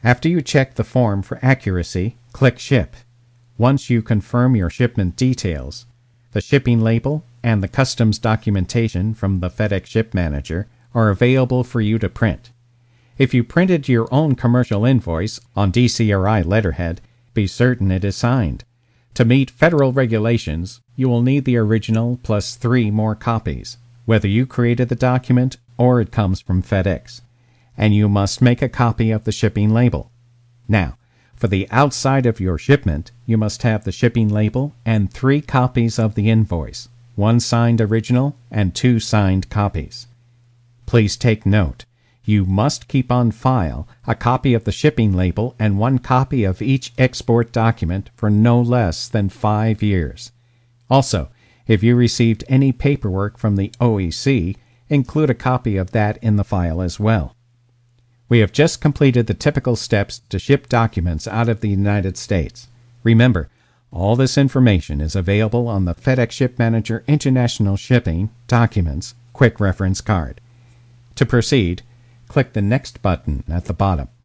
After you check the form for accuracy, click Ship. Once you confirm your shipment details, the shipping label and the customs documentation from the FedEx Ship Manager are available for you to print. If you printed your own commercial invoice on DCRI letterhead, be certain it is signed. To meet federal regulations, you will need the original plus 3 more copies, whether you created the document or it comes from FedEx. And you must make a copy of the shipping label. Now, for the outside of your shipment, you must have the shipping label and 3 copies of the invoice, 1 signed original and 2 signed copies. Please take note. You must keep on file a copy of the shipping label and 1 copy of each export document for no less than 5 years. Also, if you received any paperwork from the OEC, include a copy of that in the file as well. We have just completed the typical steps to ship documents out of the United States. Remember, all this information is available on the FedEx Ship Manager International Shipping Documents Quick Reference Card. To proceed, click the Next button at the bottom.